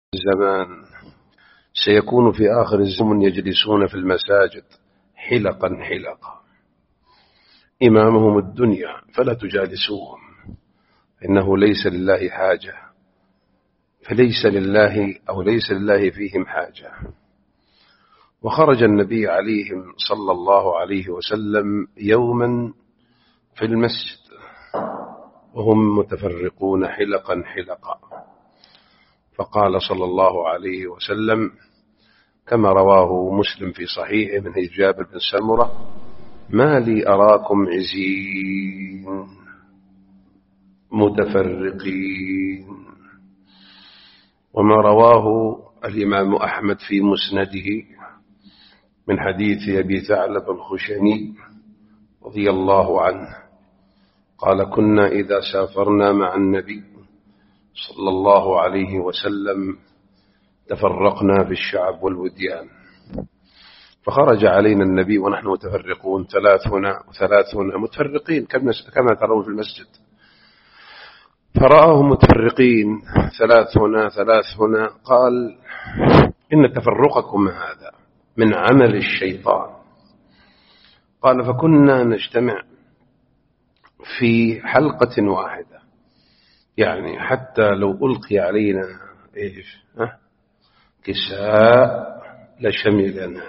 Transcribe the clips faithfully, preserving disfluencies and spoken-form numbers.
الزمان سيكون في آخر الزمن يجلسون في المساجد حلقا حلقا إمامهم الدنيا فلا تجالسوهم، إنه ليس لله حاجة، فليس لله أو ليس لله فيهم حاجة. وخرج النبي عليهم صلى الله عليه وسلم يوما في المسجد وهم متفرقون حلقا حلقا، فقال صلى الله عليه وسلم كما رواه مسلم في صحيحه من حديث جابر بن سمرة: ما لي أراكم عزين متفرقين. وما رواه الإمام أحمد في مسنده من حديث أبي ثعلب الخشني رضي الله عنه قال: كنا إذا سافرنا مع النبي صلى الله عليه وسلم تفرقنا في الشعب والوديان، فخرج علينا النبي ونحن متفرقون ثلاثون وثلاثون متفرقين كما ترون في المسجد، فرآهم متفرقين ثلاثون ثلاثون قال: إن تفرقكم هذا من عمل الشيطان. قال: فكنا نجتمع في حلقة واحدة، يعني حتى لو ألقي علينا إيش ها كساء لشملنا.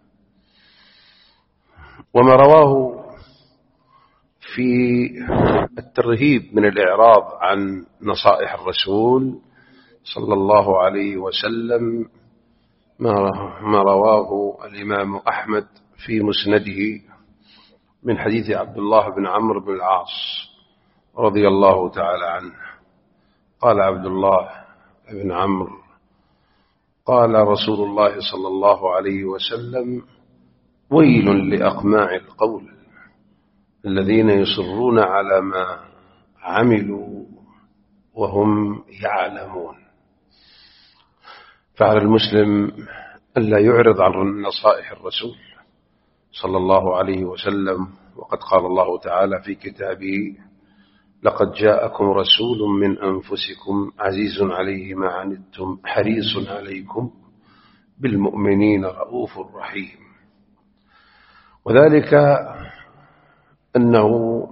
وما رواه في الترهيب من الإعراض عن نصائح الرسول صلى الله عليه وسلم ما رواه الإمام أحمد في مسنده من حديث عبد الله بن عمرو بن العاص رضي الله تعالى عنه قال عبد الله بن عمرو: قال رسول الله صلى الله عليه وسلم: ويل لأقماع القول الذين يصرون على ما عملوا وهم يعلمون. فعلى المسلم ألا يعرض عن نصائح الرسول صلى الله عليه وسلم، وقد قال الله تعالى في كتابه: لقد جاءكم رسول من أنفسكم عزيز عليه ما عنتم حريص عليكم بالمؤمنين رؤوف رحيم. وذلك أنه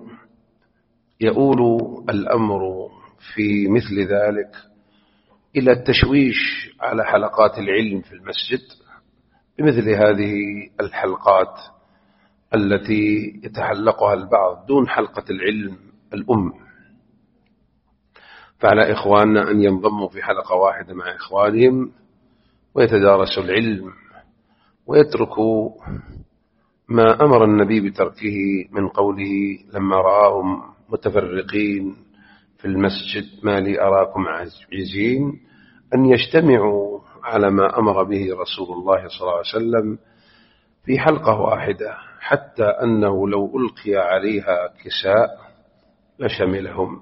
يؤول الأمر في مثل ذلك إلى التشويش على حلقات العلم في المسجد بمثل هذه الحلقات التي يتحلقها البعض دون حلقة العلم الأم. فعلى إخواننا أن ينضموا في حلقة واحدة مع إخوانهم ويتدارسوا العلم ويتركوا ما أمر النبي بتركه من قوله لما رآهم متفرقين في المسجد: ما لي أراكم عزين، أن يجتمعوا على ما أمر به رسول الله صلى الله عليه وسلم في حلقة واحدة، حتى أنه لو ألقي عليها كساء لشملهم.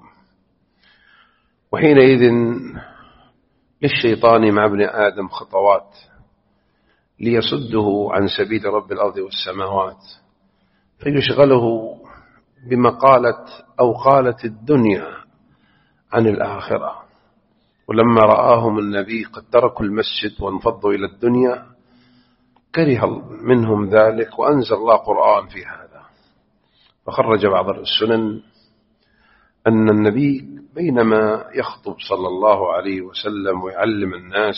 وحينئذ للشيطان مع ابن آدم خطوات ليصده عن سبيل رب الأرض والسماوات، فيشغله بمقالة أو قالت الدنيا عن الآخرة. ولما رآهم النبي قد تركوا المسجد وانفضوا إلى الدنيا كره منهم ذلك، وأنزل الله قرآن في هذا. فخرج بعض السنن أن النبي بينما يخطب صلى الله عليه وسلم ويعلم الناس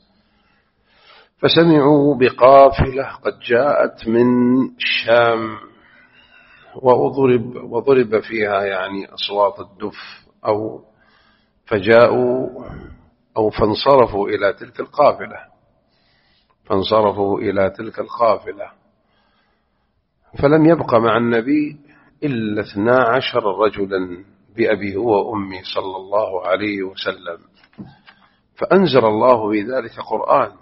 فسمعوا بقافلة قد جاءت من الشام وضرب, وضرب فيها يعني أصوات الدف، أو فجاءوا أو فانصرفوا إلى تلك القافلة فانصرفوا إلى تلك القافلة فلم يبق مع النبي إلا اثنا عشر رجلا بأبي هو أمي صلى الله عليه وسلم. فأنزل الله في ذلك قرآن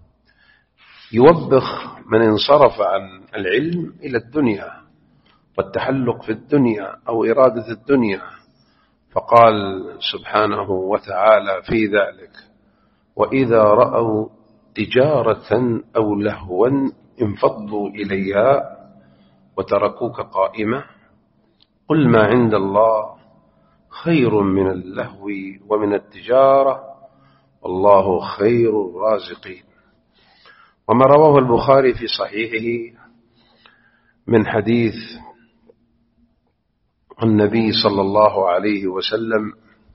يوبخ من انصرف عن العلم إلى الدنيا والتحلق في الدنيا أو إرادة الدنيا، فقال سبحانه وتعالى في ذلك: وإذا رأوا تجارة أو لهوا انفضوا إليها وتركوك قائمة قل ما عند الله خير من اللهو ومن التجارة والله خير الرازقين. وما رواه البخاري في صحيحه من حديث النبي صلى الله عليه وسلم،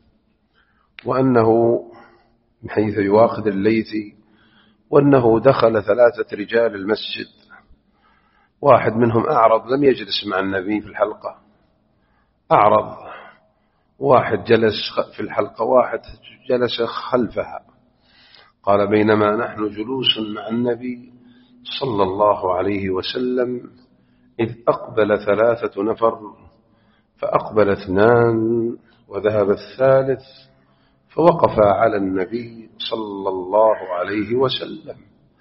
وأنه من حديث يواقد الليثي، وأنه دخل ثلاثة رجال المسجد، واحد منهم أعرض لم يجلس مع النبي في الحلقة، أعرض، واحد جلس في الحلقة، واحد جلس خلفها. قال: بينما نحن جلوس مع النبي صلى الله عليه وسلم إذ أقبل ثلاثة نفر، فأقبل اثنان وذهب الثالث، فوقف على النبي صلى الله عليه وسلم.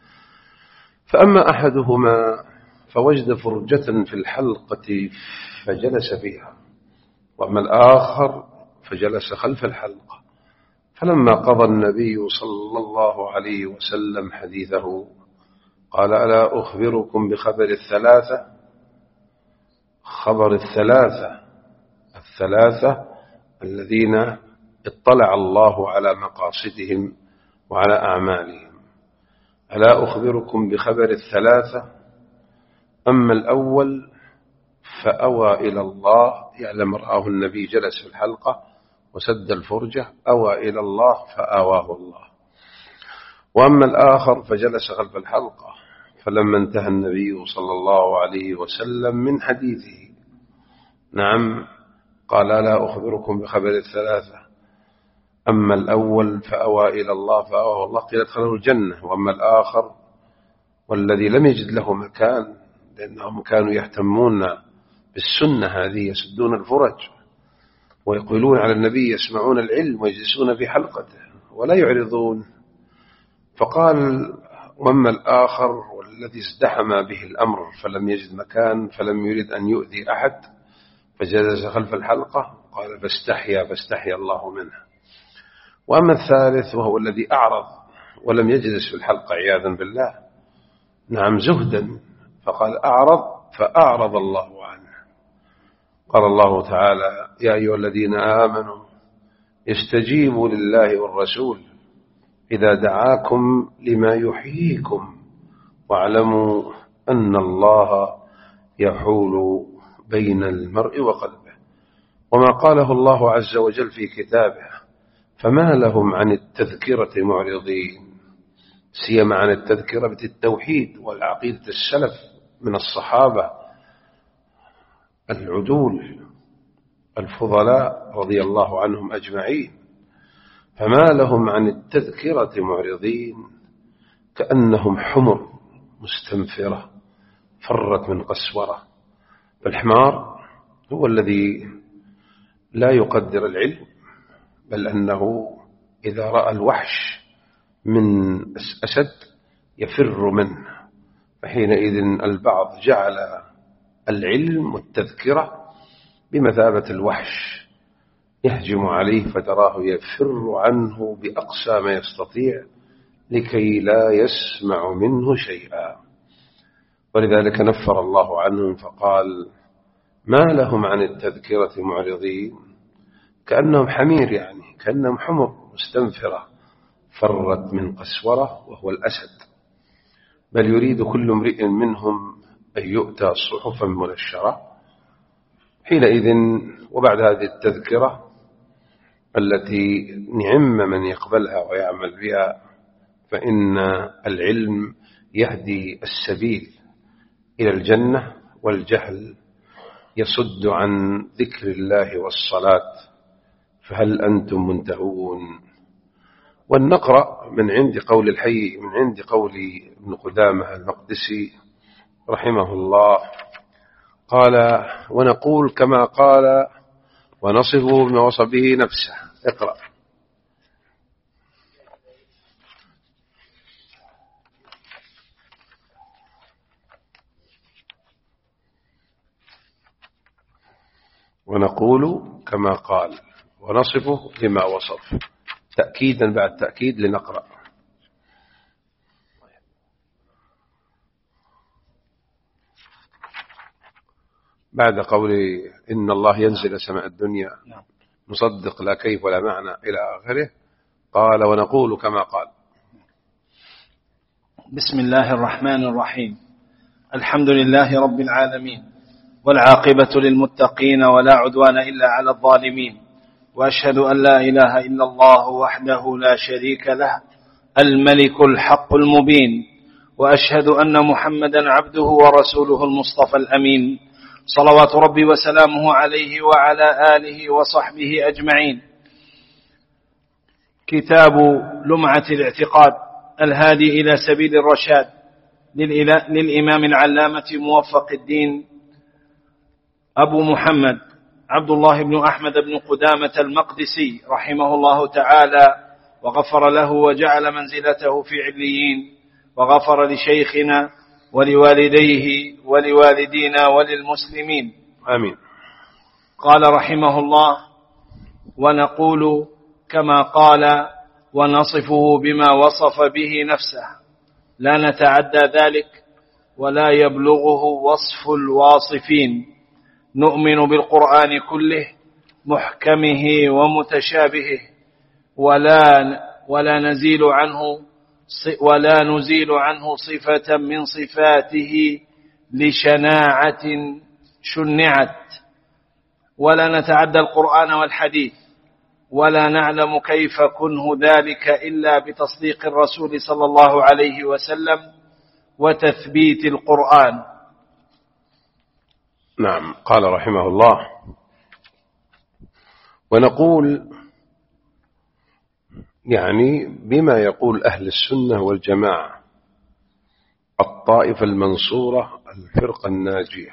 فأما أحدهما فوجد فرجة في الحلقة فجلس فيها، وأما الآخر فجلس خلف الحلقة. فلما قضى النبي صلى الله عليه وسلم حديثه قال: ألا أخبركم بخبر الثلاثة؟ خبر الثلاثة الثلاثة الذين اطلع الله على مقاصدهم وعلى أعمالهم. ألا أخبركم بخبر الثلاثة؟ أما الأول فأوى إلى الله، يعلم رآه النبي جلس في الحلقة وسد الفرجة، أوى إلى الله فآواه الله. وأما الآخر فجلس خلف الحلقة، فلما انتهى النبي صلى الله عليه وسلم من حديثه، نعم، قال: لا أخبركم بخبر الثلاثة؟ أما الأول فأوى إلى الله فآواه الله، قيل ادخله الجنة. وأما الآخر والذي لم يجد له مكان، لأنهم كانوا يهتمون بالسنة هذه، يسدون الفرج ويقولون على النبي، يسمعون العلم ويجلسون في حلقته ولا يعرضون. فقال: وأما الآخر والذي ازدحم به الأمر فلم يجد مكان، فلم يريد أن يؤذي أحد، فجلس خلف الحلقة، قال: فاستحيا فاستحيا الله منه. وأما الثالث وهو الذي أعرض ولم يجلس في الحلقة عياذا بالله، نعم، زهدا، فقال: أعرض فأعرض الله عنه. قال الله تعالى: يا أيها الذين آمنوا استجيبوا لله والرسول إذا دعاكم لما يحييكم واعلموا أن الله يحول بين المرء وقلبه. وما قاله الله عز وجل في كتابه: فما لهم عن التذكرة معرضين، سيما عن التذكرة بالتوحيد والعقيدة السلف من الصحابة العدول الفضلاء رضي الله عنهم أجمعين. فما لهم عن التذكرة معرضين كأنهم حمر مستنفرة فرت من قسورة. فالحمار هو الذي لا يقدر العلم، بل أنه إذا رأى الوحش من أسد يفر منه. فحينئذ البعض جعل العلم والتذكرة بمثابة الوحش يهجم عليه، فتراه يفر عنه بأقصى ما يستطيع لكي لا يسمع منه شيئا. ولذلك نفر الله عنهم فقال: ما لهم عن التذكرة معرضين، كأنهم حمير، يعني كأنهم حمر مستنفرة فرت من قسورة وهو الأسد. بل يريد كل امرئ منهم أن يؤتى صحفا منشرة. حينئذ وبعد هذه التذكرة التي نعم من يقبلها ويعمل بها، فإن العلم يهدي السبيل إلى الجنة، والجهل يصد عن ذكر الله والصلاة. فهل أنتم منتهون؟ ولنقرأ من عند قول الحي من عند قول ابن قدامة المقدسي رحمه الله، قال: ونقول كما قال ونصفه بما وصف به نفسه. اقرأ. ونقول كما قال ونصفه بما وصف، تأكيدا بعد تأكيد. لنقرأ. بعد قول إن الله ينزل سماء الدنيا، نصدق لا كيف ولا معنى إلى آخره، قال ونقول كما قال. بسم الله الرحمن الرحيم. الحمد لله رب العالمين، والعاقبة للمتقين ولا عدوان إلا على الظالمين، وأشهد أن لا إله إلا الله وحده لا شريك له الملك الحق المبين، وأشهد أن محمدا عبده ورسوله المصطفى الأمين، صلوات ربي وسلامه عليه وعلى آله وصحبه أجمعين. كتاب لمعة الاعتقاد الهادي إلى سبيل الرشاد للإمام العلامة موفق الدين أبو محمد عبد الله بن أحمد بن قدامة المقدسي رحمه الله تعالى، وغفر له وجعل منزلته في عليين، وغفر لشيخنا ولوالديه ولوالدينا وللمسلمين آمين. قال رحمه الله: ونقول كما قال ونصفه بما وصف به نفسه، لا نتعدى ذلك ولا يبلغه وصف الواصفين. نؤمن بالقرآن كله محكمه ومتشابهه، ولا ولا نزيل عنه ولا نزيل عنه صفة من صفاته لشناعة شنعت، ولا نتعدى القرآن والحديث، ولا نعلم كيف كنه ذلك إلا بتصديق الرسول صلى الله عليه وسلم وتثبيت القرآن. نعم. قال رحمه الله: ونقول يعني بما يقول أهل السنة والجماعة، الطائفة المنصورة، الفرقة الناجية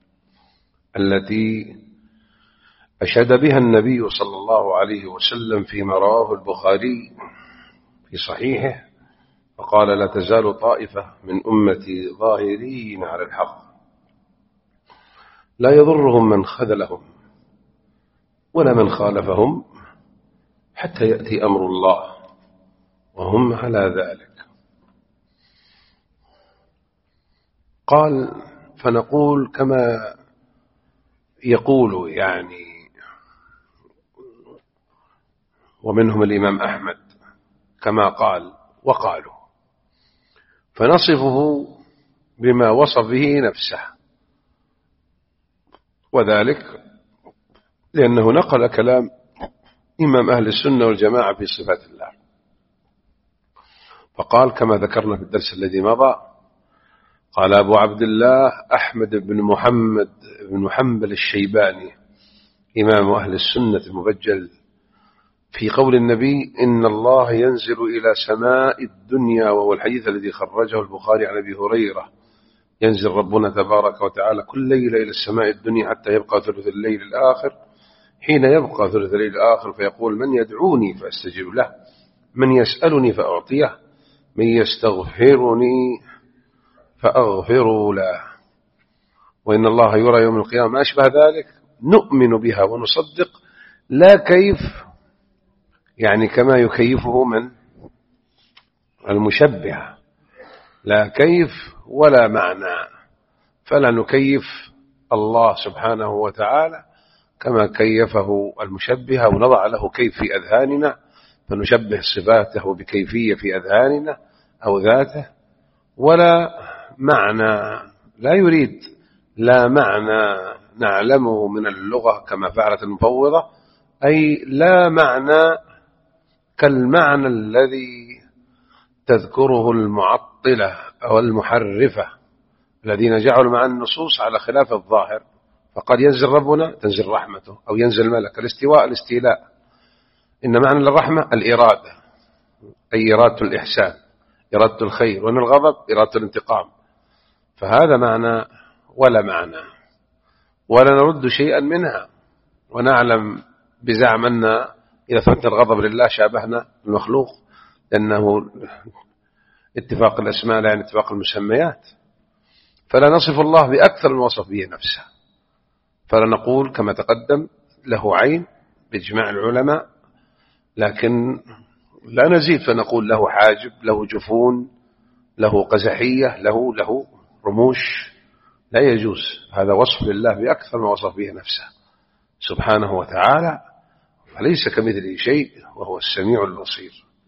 التي أشهد بها النبي صلى الله عليه وسلم فيما رواه البخاري في صحيحه، فقال: لا تزال طائفة من أمتي ظاهرين على الحق لا يضرهم من خذلهم ولا من خالفهم حتى يأتي أمر الله وهم على ذلك. قال: فنقول كما يقول يعني، ومنهم الإمام أحمد كما قال وقالوا، فنصفه بما وصف به نفسه، وذلك لأنه نقل كلام إمام أهل السنة والجماعة في صفات الله، فقال كما ذكرنا في الدرس الذي مضى، قال أبو عبد الله أحمد بن محمد بن حنبل الشيباني إمام أهل السنة المبجل في قول النبي: إن الله ينزل إلى سماء الدنيا، وهو الحديث الذي خرجه البخاري عن أبي هريرة: ينزل ربنا تبارك وتعالى كل ليلة إلى السماء الدنيا حتى يبقى ثلث الليل الآخر، حين يبقى ثلث الليل الآخر فيقول: من يدعوني فأستجيب له، من يسألني فأعطيه، من يستغفرني فأغفر له، وإن الله يرى يوم القيامة ما أشبه ذلك. نؤمن بها ونصدق، لا كيف يعني كما يكيفه من المشبهة، لا كيف ولا معنى، فلا نكيف الله سبحانه وتعالى كما كيفه المشبهة ونضع له كيف في أذهاننا، فنشبه صفاته بكيفية في أذهاننا أو ذاته، ولا معنى لا يريد، لا معنى نعلمه من اللغة كما فعلت المفوضة، أي لا معنى كالمعنى الذي تذكره المعطلة أو المحرفة الذين جعلوا مع النصوص على خلاف الظاهر، فقال ينزل ربنا تنزل رحمته، أو ينزل ملك. الاستواء الاستيلاء، إن معنى الرحمة الإرادة، أي إرادة الإحسان، إرادة الخير، وأن الغضب إرادة الانتقام، فهذا معنى ولا معنى، ولا نرد شيئا منها، ونعلم بزعم أن إذا فتنا الغضب لله شابهنا المخلوق، لأنه اتفاق الأسماء لا يعني اتفاق المسميات، فلا نصف الله بأكثر من وصف به نفسه، فلا نقول كما تقدم له عين بإجماع العلماء، لكن لا نزيد فنقول له حاجب، له جفون، له قزحية، له له رموش، لا يجوز. هذا وصف لله بأكثر ما وصف به نفسه سبحانه وتعالى، فليس كمثله شيء وهو السميع البصير.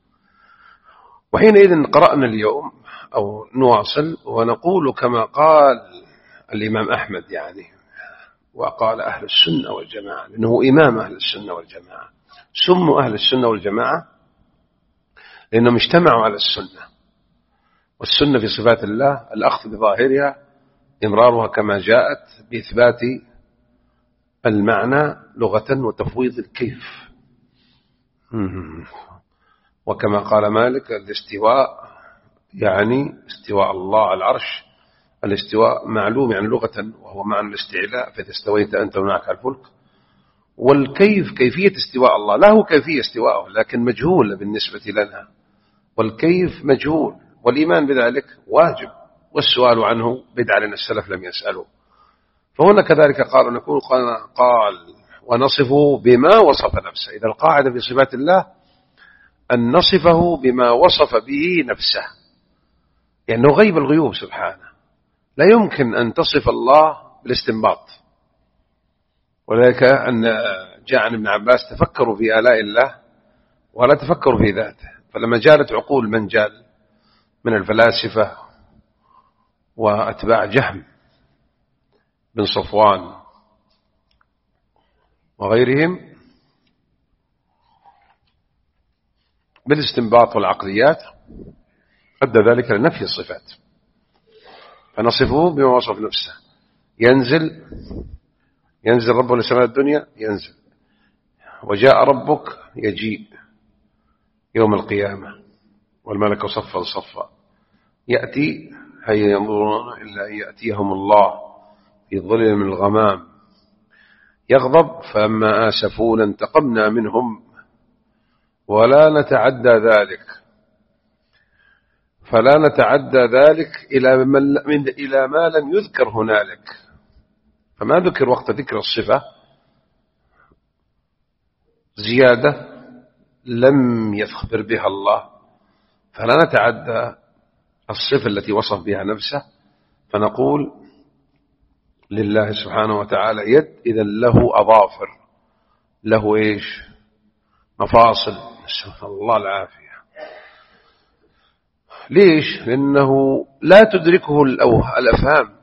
وحينئذ قرأنا اليوم أو نواصل ونقول كما قال الإمام أحمد يعني، وقال أهل السنة والجماعة، لأنه إمام أهل السنة والجماعة. سموا أهل السنة والجماعة لأنهم اجتمعوا على السنة، والسنة في صفات الله الأخذ بظاهرها، إمرارها كما جاءت، بإثبات المعنى لغة وتفويض الكيف. وكما قال مالك الاستواء يعني استواء الله على العرش، الاستواء معلوم يعني لغة وهو معنى الاستعلاء، فإذا استويت أنت ومعك على الفلك. والكيف كيفية استواء الله، له كيفية استواءه لكن مجهول بالنسبة لنا، والكيف مجهول، والإيمان بذلك واجب، والسؤال عنه بدعة لأن السلف لم يسألوا. فهنا كذلك قالوا نقول قال ونصفه بما وصف نفسه. إذا القاعدة في صفات الله أن نصفه بما وصف به نفسه، لأنه يعني غيب الغيوب سبحانه، لا يمكن أن تصف الله بالاستنباط. ولذلك أن جاء عن ابن عباس تفكروا في آلاء الله ولا تفكروا في ذاته، فلما جالت عقول من جال من الفلاسفة وأتباع جهم بن صفوان وغيرهم بالاستنباط والعقليات، أدى ذلك لنفي الصفات. فنصفه بما وصف نفسه. ينزل ينزل ربه لسماء الدنيا، ينزل. وجاء ربك، يجيء يوم القيامة والملك صفا صفا. يأتي، هيا ينظرون إلا أن يأتيهم الله في ظلل من الغمام. يغضب، فأما آسفونا انتقمنا منهم ولا نتعدى ذلك، فلا نتعدى ذلك إلى, من إلى ما لم يذكر هنالك، فما ذكر وقت ذكر الصفة زيادة لم يخبر بها الله، فلا نتعدى الصفة التي وصف بها نفسه، فنقول لله سبحانه وتعالى يد، إذا له أظافر، له إيش؟ مفاصل، نسأل الله العافية. ليش؟ لأنه لا تدركه الأفهام،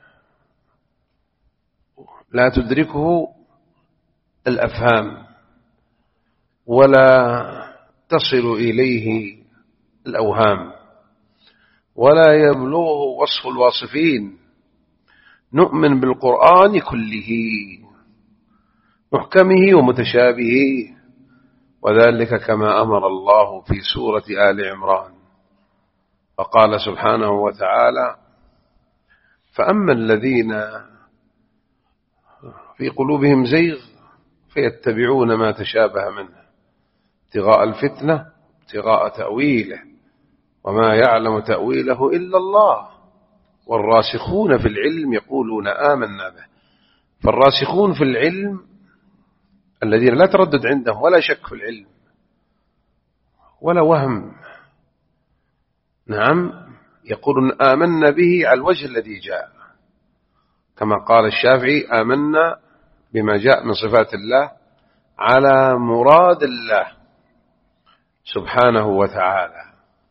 لا تدركه الأفهام ولا تصل إليه الأوهام ولا يبلغه وصف الواصفين. نؤمن بالقرآن كله، محكمه ومتشابهه، وذلك كما أمر الله في سورة آل عمران، فقال سبحانه وتعالى: فأما الذين في قلوبهم زيغ فيتبعون ما تشابه منه ابتغاء الفتنة ابتغاء تأويله وما يعلم تأويله إلا الله والراسخون في العلم يقولون آمنا به. فالراسخون في العلم الذين لا تردد عندهم ولا شك في العلم ولا وهم، نعم، يقولون آمنا به على الوجه الذي جاء، كما قال الشافعي: آمنا بما جاء من صفات الله على مراد الله سبحانه وتعالى.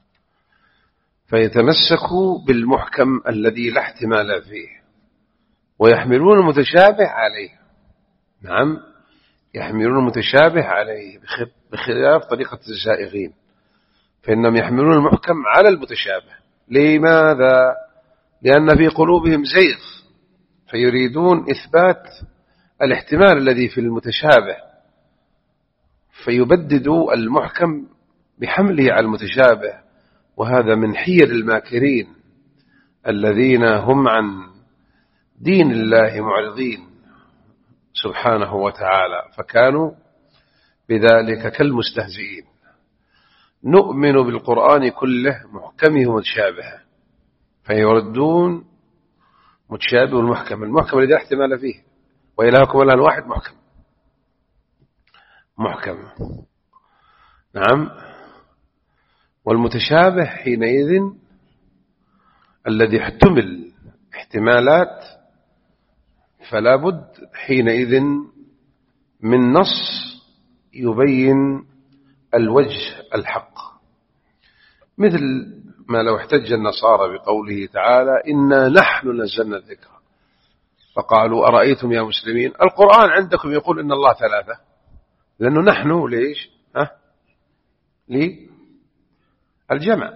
فيتمسكوا بالمحكم الذي لا احتمال فيه ويحملون المتشابه عليه، نعم، يحملون المتشابه عليه بخلاف طريقة الزائغين، فإنهم يحملون المحكم على المتشابه. لماذا؟ لأن في قلوبهم زيغ، فيريدون إثبات الاحتمال الذي في المتشابه، فيبددوا المحكم بحمله على المتشابه، وهذا من حيل الماكرين الذين هم عن دين الله معرضين سبحانه وتعالى، فكانوا بذلك كالمستهزئين. نؤمن بالقرآن كله محكمه ومتشابهه، فيردون متشابه والمحكم، المحكم الذي لا احتمال فيه، وإلهكم إله واحد محكم محكم نعم. والمتشابه حينئذ الذي احتمل احتمالات، فلا بد حينئذ من نص يبين الوجه الحق. مثل ما لو احتج النصارى بقوله تعالى إنا نحن نزلنا الذكر، فقالوا أرأيتم يا مسلمين القرآن عندكم يقول إن الله ثلاثة، لأنه نحن ليش ها للجمع،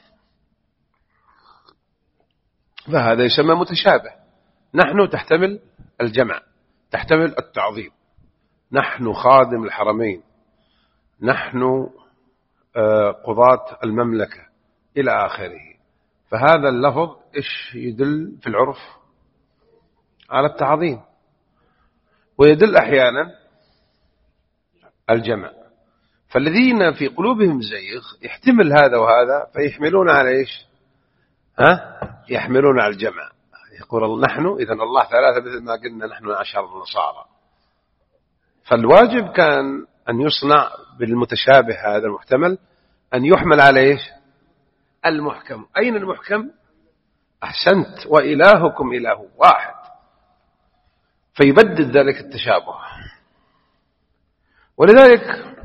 فهذا يسمى متشابه. نحن تحتمل الجمع، تحتمل التعظيم، نحن خادم الحرمين، نحن قضاة المملكة إلى آخره. فهذا اللفظ إيش يدل في العرف؟ على التعظيم، ويدل أحيانا الجمع. فالذين في قلوبهم زيغ يحتمل هذا وهذا فيحملون على إيش ها؟ يحملون على الجمع، يقول نحن إذن الله ثلاثة مثل ما قلنا نحن عشر النصارى. فالواجب كان أن يصنع بالمتشابه هذا المحتمل أن يحمل على إيش المحكم. أين المحكم؟ أحسنت، وإلهكم إله واحد، فيبدد ذلك التشابه. ولذلك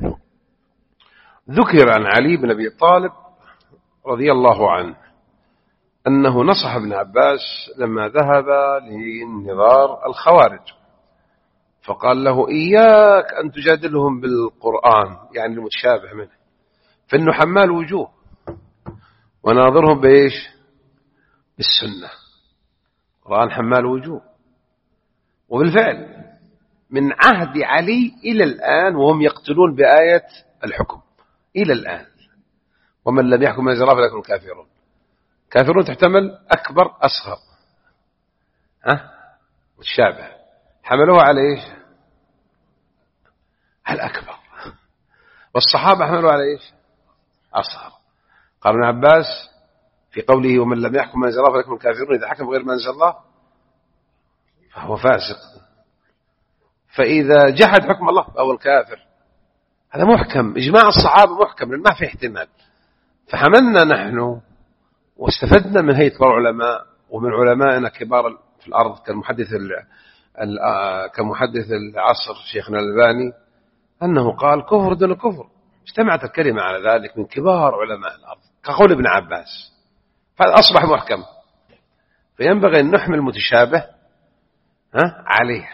ذكر عن علي بن أبي طالب رضي الله عنه أنه نصح ابن عباس لما ذهب لنظار الخوارج، فقال له إياك أن تجادلهم بالقرآن، يعني المتشابه منه، فإنه حمال وجوه، وناظرهم بإيش؟ بالسنة. القرآن حمال وجوه. وبالفعل من عهد علي إلى الآن وهم يقتلون بآية الحكم إلى الآن، ومن لم يحكم بما فليكن كافرون. كافرون تحتمل أكبر أصغر، ها متشابه، حملوها على إيش؟ على الأكبر. والصحابة حملوها على إيش؟ أصغر. قال ابن عباس في قوله ومن لم يحكم بما أنزل الله فليكن كافرون، إذا حكم غير ما أنزل الله فهو فاسق، فإذا جحد حكم الله فهو الكافر. هذا محكم، إجماع الصحابة محكم لأن ما في احتمال. فحملنا نحن واستفدنا من هيئة كبار العلماء ومن علمائنا كبار في الأرض كمحدث كمحدث العصر شيخنا الألباني أنه قال كفر دون كفر، اجتمعت الكلمة على ذلك من كبار علماء الأرض كقول ابن عباس، فهذا أصبح محكم. فينبغي أن نحمل المتشابه ها عليه.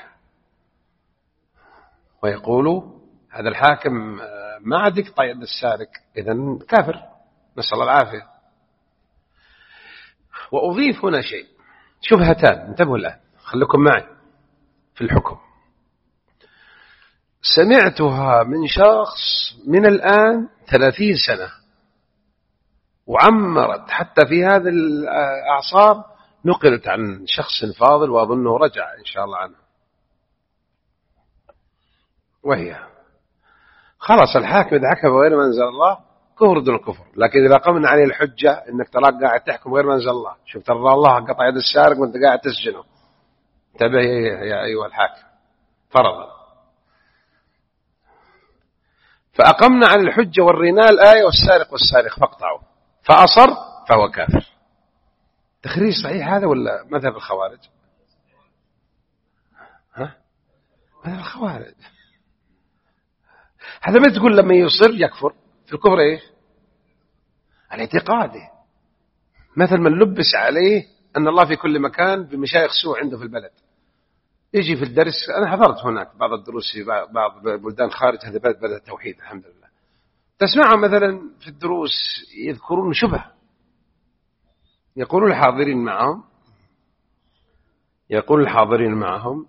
ويقولوا هذا الحاكم ما عاد يقطع يد السارق، إذن كافر، نسأل الله العافية. وأضيف هنا شيء، شبهتان، انتبهوا الآن، خليكم معي في الحكم. سمعتها من شخص من الآن ثلاثين سنة وعمرت حتى في هذه الأعصار، نقلت عن شخص فاضل وأظنه رجع إن شاء الله عنه، وهي خلاص الحاكم إذا حكم غير ما أنزل الله كفر دون الكفر، لكن إذا قمنا عليه الحجة إنك تراك قاعد تحكم غير ما أنزل الله، شوف ترى الله قطع يد السارق وأنت قاعد تسجنه، انتبه يا أيها الحاكم فرضا. فأقمنا عن الحجة والرناء الآية والسارق والسارق فاقطعوا، فأصر فهو كافر. تخريج صحيح هذا ولا مذهب الخوارج؟ ها؟ مذهب الخوارج. هذا ما تقول لما يصر يكفر في الكفر إيش؟ الاعتقادي، مثل من لبس عليه أن الله في كل مكان بمشايخ سوء عنده في البلد، يجي في الدرس، أنا حضرت هناك بعض الدروس في بعض بلدان خارج هذا بلد بلد التوحيد الحمد لله، تسمعهم مثلا في الدروس يذكرون شبه، يقولون الحاضرين معهم يقول الحاضرين معهم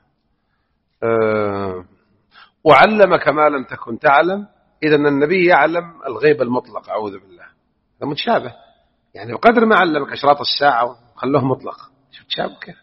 أه وعلمك ما لم تكن تعلم، إذا النبي يعلم الغيب المطلق، أعوذ بالله. هذا متشابه، يعني بقدر ما علمك أشراط الساعة خلوه مطلق، شو تشابه كيف؟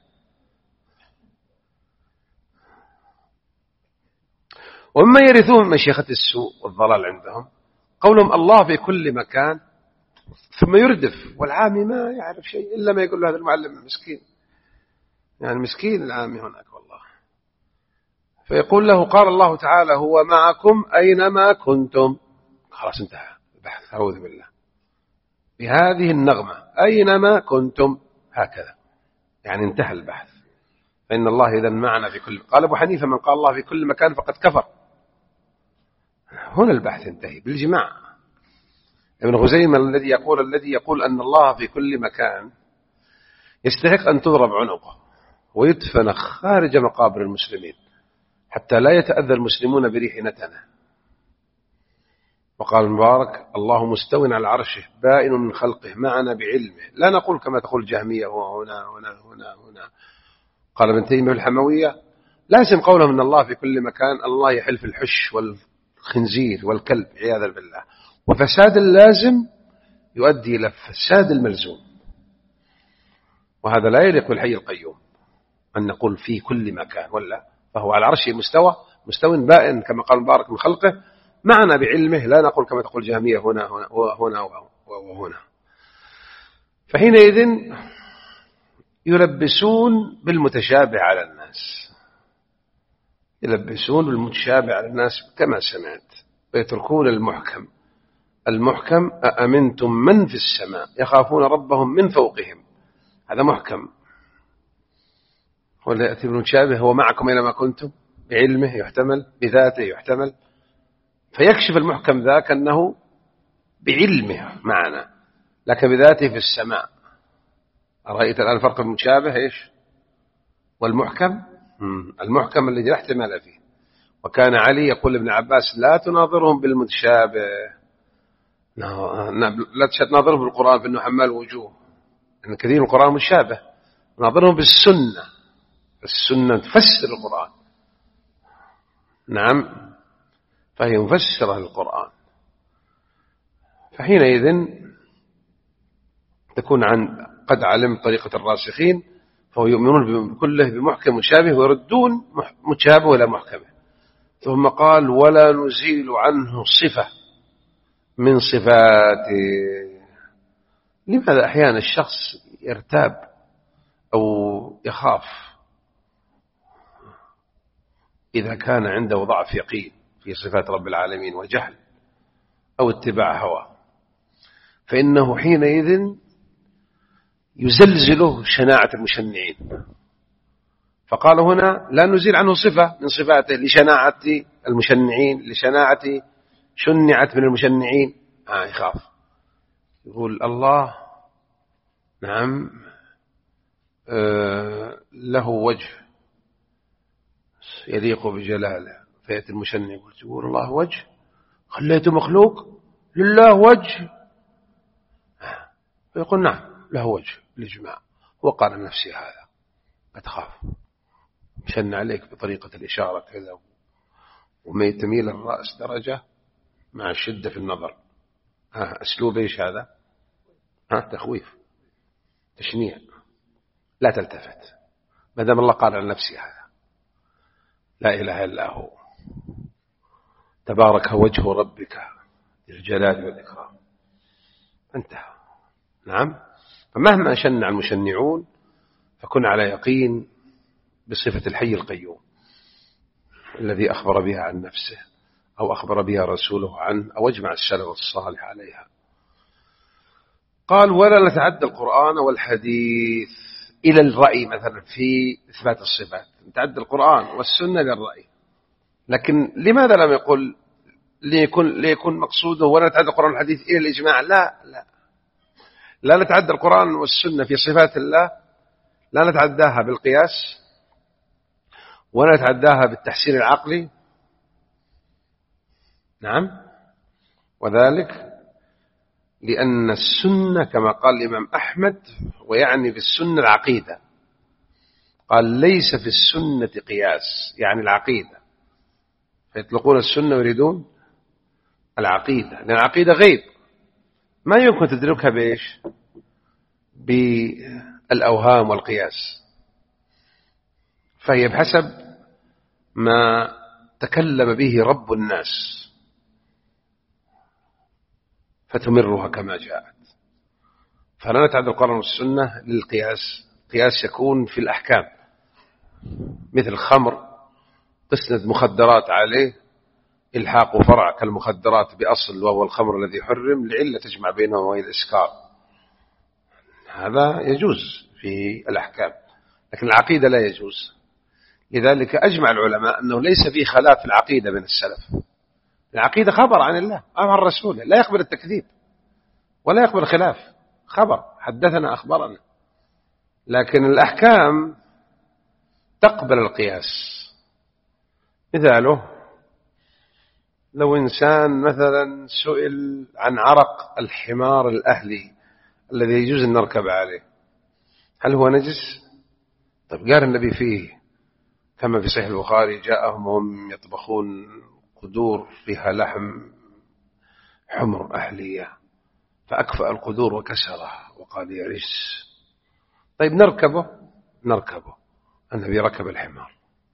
ومما يرثون مشيخة السوء والضلال عندهم قولهم الله في كل مكان، ثم يردف والعامي ما يعرف شيء إلا ما يقول له هذا المعلم المسكين، يعني مسكين العامي هناك والله. فيقول له قال الله تعالى هو معكم أينما كنتم، خلاص انتهى البحث، أعوذ بالله، بهذه النغمة أينما كنتم هكذا، يعني انتهى البحث. فإن الله إذن معنا في كل، قال أبو حنيفة من قال الله في كل مكان فقد كفر. هنا البحث انتهي بالجماع. ابن خزيمة الذي يقول الذي يقول أن الله في كل مكان يستحق أن تضرب عنقه ويدفن خارج مقابر المسلمين حتى لا يتأذى المسلمون بريح نتنه. وقال المبارك: الله مستو على عرشه بائن من خلقه معنا بعلمه، لا نقول كما تقول الجهمية هنا هنا هنا هنا. قال ابن تيمية الحموية: لازم قولهم أن الله في كل مكان، الله يحل في الحش والخنزير والكلب عياذا بالله، وفساد اللازم يؤدي إلى فساد الملزوم، وهذا لا يليق بالحي القيوم أن نقول في كل مكان، ولا فهو على عرشه مستوى مستو بائن كما قال مبارك من خلقه معنا بعلمه، لا نقول كما تقول جهمية هنا هنا وهنا وهنا. فحينئذ يلبسون بالمتشابه على الناس، يلبسون بالمتشابه على الناس كما سمعت، ويتركون المحكم. المحكم: أأمنتم من في السماء يخافون ربهم من فوقهم، هذا محكم. ولا يأتي بالمتشابه: هو معكم أينما كنتم، بعلمه يحتمل، بذاته يحتمل، فيكشف المحكم ذاك أنه بعلمه معنا لكن بذاته في السماء. أرأيت الآن الفرق المتشابه إيش والمحكم؟ المحكم الذي لا احتمال فيه. وكان علي يقول لابن عباس: لا تناظرهم بالمتشابه، لا تناظرهم بالقرآن فإنه حمال وجوه، إن كثير من القرآن مشابه. ناظرهم بالسنة، السنة تفسر القرآن، نعم، فهي مفسرة للقرآن. فحينئذ تكون عن قد علم طريقة الراسخين، فهو يؤمنون بكله بمحكم مشابه ويردون متشابه إلى محكمه. ثم قال: ولا نزيل عنه صفة من صفاته. لماذا أحيانا الشخص يرتاب أو يخاف إذا كان عنده ضعف يقين في صفات رب العالمين وجهل أو اتباع هوى، فإنه حينئذ يزلزله شناعة المشنعين. فقال هنا: لا نزيل عنه صفة من صفاته لشناعة المشنعين، لشناعة شنعت من المشنعين. آه يخاف، يقول الله نعم آه له وجه يليق بجلاله، فيأتي المشنع يقول الله وجه، خليته مخلوق، لله وجه، فيقول نعم له وجه الإجماع. وقال نفسي هذا قد خاف، مشن عليك بطريقة الإشارة كذا، وما تميل الرأس درجة مع الشدة في النظر. ها أسلوب إيش هذا؟ ها تخويف، تشنيع، لا تلتفت ما دام الله قال عن نفسي هذا، لا إله إلا هو، تبارك وجه ربك الجلال والإكرام، انتهى. نعم. فمهما شنع المشنعون فكن على يقين بصفة الحي القيوم الذي أخبر بها عن نفسه أو أخبر بها رسوله عنه أو أجمع السلف الصالح عليها. قال: ولا نتعدى القرآن والحديث إلى الرأي مثلا في إثبات الصفات، نتعدى القرآن والسنة للرأي. لكن لماذا لم يقل ليكون, ليكون مقصوده ولا نتعدى القرآن والحديث إلى الإجماع؟ لا لا لا نتعدى القرآن والسنة في صفات الله، لا نتعداها بالقياس ولا نتعداها بالتحسين العقلي. نعم. وذلك لأن السنة كما قال الإمام أحمد، ويعني بالسنة العقيدة، قال ليس في السنة قياس، يعني العقيدة، فيطلقون السنة ويريدون العقيدة، لأن العقيدة غيب ما يمكن تدركها بإيش؟ بالأوهام والقياس، فهي بحسب ما تكلم به رب الناس فتمرها كما جاءت. فلا نتعدى القرآن والسنة للقياس، قياس يكون في الأحكام مثل الخمر تسند مخدرات عليه إلحاق فرع كالمخدرات بأصل وهو الخمر الذي حرم لعلة تجمع بينه وبين الإسكار، هذا يجوز في الأحكام، لكن العقيدة لا يجوز. لذلك أجمع العلماء أنه ليس في خلاف في العقيدة من السلف. العقيدة خبر عن الله أو عن رسوله، لا يقبل التكذيب، ولا يقبل خلاف، خبر حدثنا أخبرنا. لكن الأحكام تقبل القياس. مثاله لو إنسان مثلا سئل عن عرق الحمار الأهلي الذي يجوز أن نركب عليه، هل هو نجس؟ طيب قال النبي فيه كما في صحيح البخاري: جاءهم وهم يطبخون قدور فيها لحم حمر أهلية فأكفأ القدور وكسرها وقال يا رجس. طيب نركبه نركبه النبي ركب الحمار.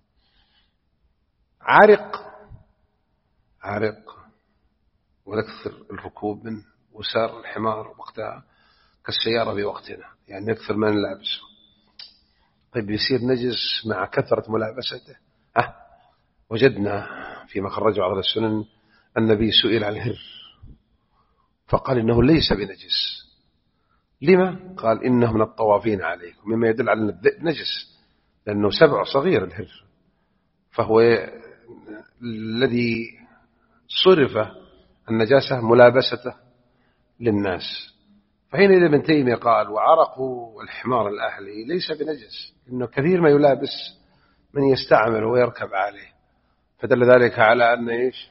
عرق عرق ونكثر الركوب منه، وسار الحمار وقتها كالسيارة في وقتنا، يعني يكثر من لابسه. طيب يصير نجس مع كثرة ملابسته؟ أه وجدنا فيما خرجه على السنن النبي سئل عن الهر فقال إنه ليس بنجس. لما؟ قال إنه من الطوافين عليكم، مما يدل على أن الذئب نجس لأنه سبع صغير الهر، فهو الذي صرف النجاسة ملابسته للناس. فحينئذ ابن تيمية قال: وعرق الحمار الأهلي ليس بنجس، إنه كثير ما يلابس من يستعمل ويركب عليه، فدل ذلك على أن إيش؟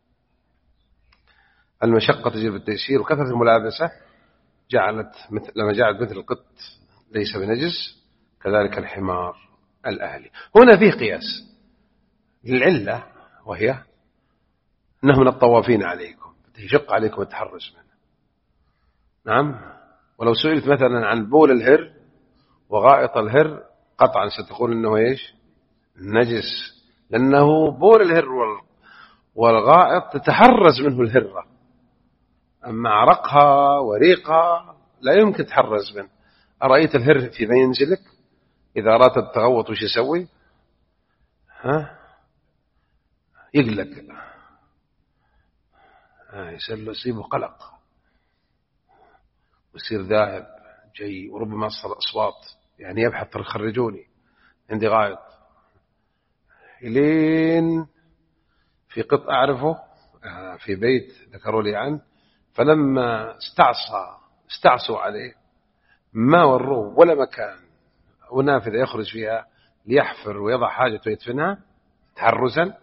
المشقة تجلب التيسير، وكثرة الملابسة جعلت مثل لما جعلت مثل القط ليس بنجس، كذلك الحمار الأهلي. هنا فيه قياس للعلة، وهي أنه من الطوافين عليكم، يشق عليكم التحرز منه. نعم. ولو سئلت مثلا عن بول الهر وغائط الهر قطعا ستقول إنه إيش؟ نجس، لأنه بول الهر والغائط تتحرز منه الهرة، أما عرقها وريقها لا يمكن تحرز منه. أرأيت الهر في منزلك إذا أراد التغوط وش يسوي؟ ها؟ يقلق، ها يصير له يصيبه قلق ويصير ذاهب جاي، وربما أصل أصوات يعني يبحث خرجوني عندي غائط. إلين في قط أعرفه في بيت ذكروا لي عنه، فلما استعصى استعصوا عليه ما وروه ولا مكان ونافذة يخرج فيها ليحفر ويضع حاجته ويدفنها تحرزا،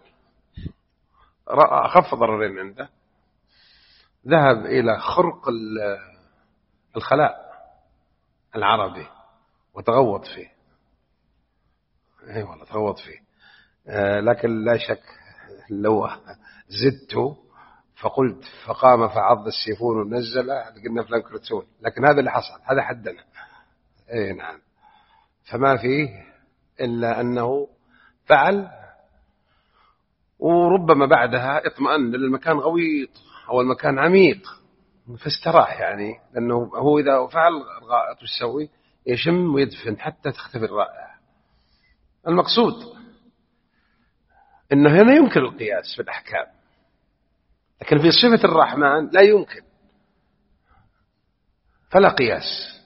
أخف ضررين عنده، ذهب إلى خرق الخلاء العربي وتغوط فيه. اي والله تغوط فيه. آه لكن لا شك لو زدت فقلت فقام فعض السيفون ونزل قلنا فلان كرتون، لكن هذا اللي حصل، هذا حدنا. اي نعم. فما فيه إلا أنه فعل، وربما بعدها اطمأن للمكان غويط أو المكان عميق فاستراح، يعني لأنه هو إذا فعل الغائط وش يسوي؟ يشم ويدفن حتى تختفي الرائحة. المقصود إنه هنا يمكن القياس في الأحكام، لكن في صفة الرحمن لا يمكن، فلا قياس.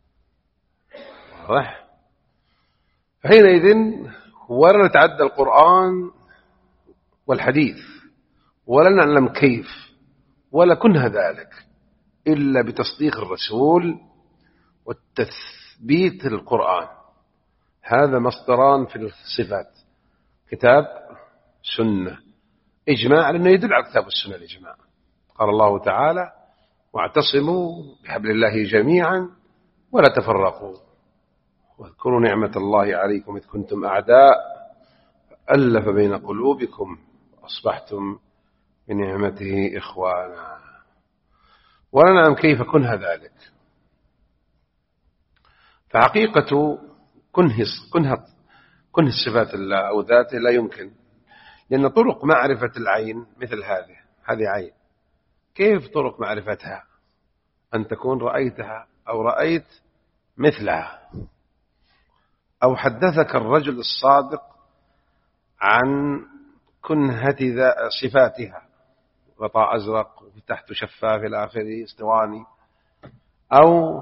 واضح؟ فحينئذ ولا نتعدى القرآن والحديث ولا نعلم كيف ولا كنها ذلك إلا بتصديق الرسول والتثبيت القرآن. هذا مصدران في الصفات، كتاب سنة إجماع، لأنه يدل على الكتاب والسنة الإجماع. قال الله تعالى: واعتصموا بحبل الله جميعا ولا تفرقوا واذكروا نعمة الله عليكم إذ كنتم أعداء فألف بين قلوبكم أصبحتم بنعمته إخوانا. ولا نعلم كيف كنها ذلك. فحقيقة كنه كنه كنه الصفات الله أو ذاته لا يمكن، لأن طرق معرفة العين مثل هذه هذه عين، كيف طرق معرفتها؟ أن تكون رأيتها أو رأيت مثلها، أو حدثك الرجل الصادق عن كنهة صفاتها، غطاء أزرق وتحت شفاف إلى آخره اسطواني، أو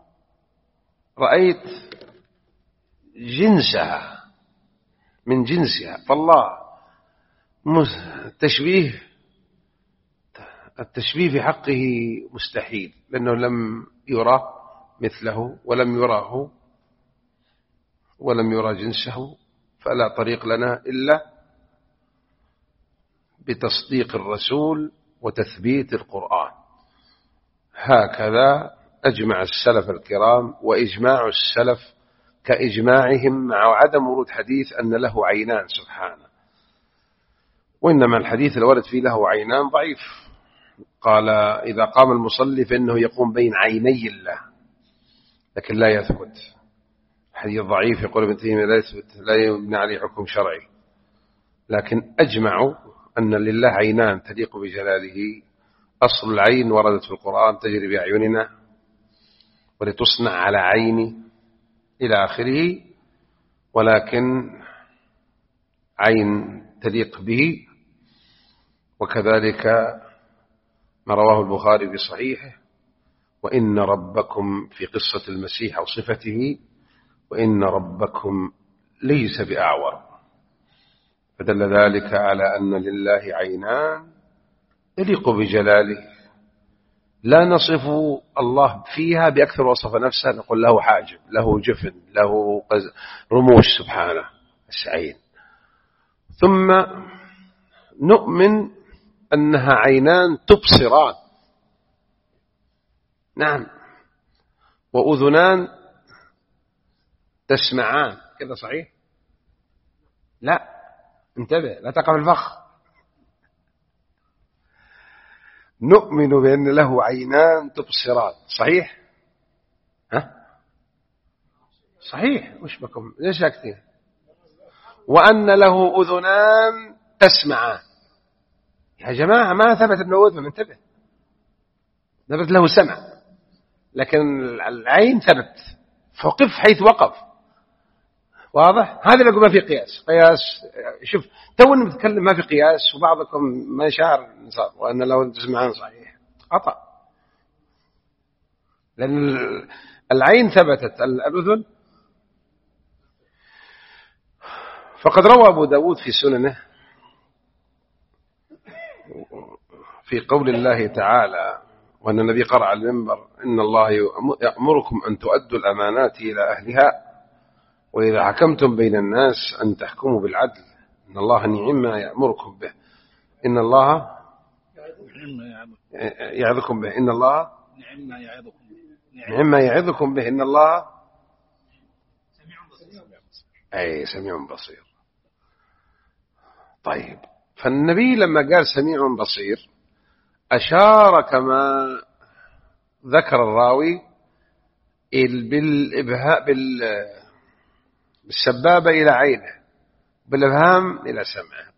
رأيت جنسها من جنسها. فالله تشبيه التشبيه في حقه مستحيل، لأنه لم يرى مثله ولم يراه ولم يرى جنسه، فلا طريق لنا إلا بتصديق الرسول وتثبيت القرآن. هكذا أجمع السلف الكرام، وإجماع السلف كإجماعهم مع عدم ورود حديث أن له عينان سبحانه، وإنما الحديث الورد فيه له عينان ضعيف. قال إذا قام المصلي فإنه يقوم بين عيني الله، لكن لا يثبت. حديث ضعيف يقول ابن تيمية لا يثبت، لا يبنى عليه حكم شرعي. لكن أجمعوا أن لله عينان تليق بجلاله. أصل العين وردت في القرآن تجري بأعيننا ولتصنع على عيني إلى آخره، ولكن عين تليق به. وكذلك ما رواه البخاري في صحيحه: وإن ربكم في قصة المسيح أو صفته، وإن ربكم ليس بأعور. فدل ذلك على أن لله عينان يليق بجلاله، لا نصف الله فيها بأكثر وصف نفسه، نقول له حاجب، له جفن، له رموش سبحانه السعين. ثم نؤمن أنها عينان تبصران، نعم، وأذنان تسمعان. كذا صحيح؟ لا، انتبه لا تقع في الفخ. نؤمن بأن له عينان تبصران، صحيح؟ ها؟ صحيح، وش بكم ليش ساكتين؟ وأن له أذنان تسمعان. يا جماعة ما ثبت أنه أذن، انتبه، ثبت له سمع، لكن العين ثبت، فوقف حيث وقف. واضح؟ هذا اللي ما في قياس. قياس شوف تونا بنتكلم ما في قياس، وبعضكم ما يشعر وأن لو تسمعان صحيح، خطأ. لأن العين ثبتت، الأذن. فقد روى أبو داود في سننه في قول الله تعالى: وأن النبي قرأ على المنبر: إن الله يأمركم أن تؤدوا الأمانات إلى أهلها، وإذا حكمتم بين الناس أن تحكموا بالعدل، إن الله نعم ما يأمركم به، إن الله يعظكم به، إن الله نعم ما يعظكم به، إن الله أي سميع بصير. طيب، فالنبي لما قال سميع بصير أشار كما ذكر الراوي بالإبهاء بالسبابة إلى عينه، بالإبهام إلى سمعه.